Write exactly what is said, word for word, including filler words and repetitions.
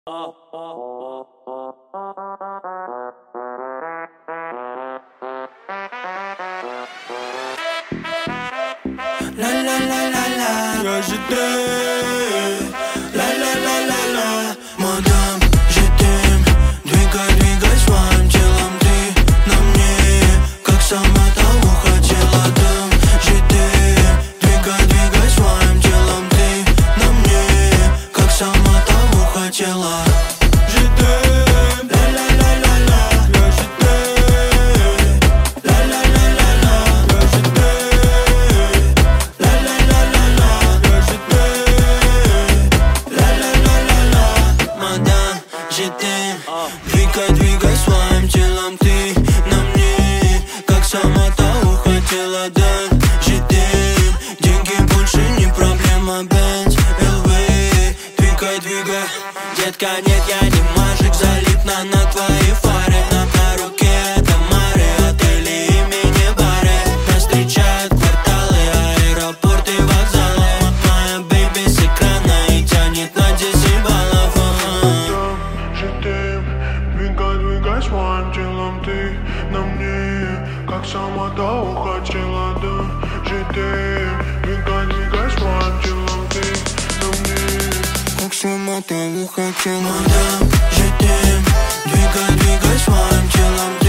La la la la la, я же ты. La la la la la, мадам, je t'aime. Двигай, двигай своим телом ты на мне, как сама того хотела, да. Je t'aime. Двигай, двигай своим телом ты на мне, как сама того хотела. Je t'aime. La la la la la, я же t'aime. La la la la la, я же t'aime. La la la la la, я же t'aime. La la la la la, мадам, je t'aime. Двигай, двигай своим телом ты на мне, как сама того хотела, да. Je t'aime. Деньги больше не проблема, Бенц, эл ви. Двигай, двигай. Детка, нет, я не мажик, залипна на твоей фаре. На, на руке это море, отели и мини-бары. Нас встречают кварталы, аэропорты, вокзалы. Моя бэйби с экрана и тянет на десять баллов. Je t'aime. Двигай, двигай своим телом ты на мне, как сама того хотела, да. Je t'aime. Двигай, двигай своим телом ты на мне, Как сама того хотела, мадам, je t'aime. Двигай, двигай своим телом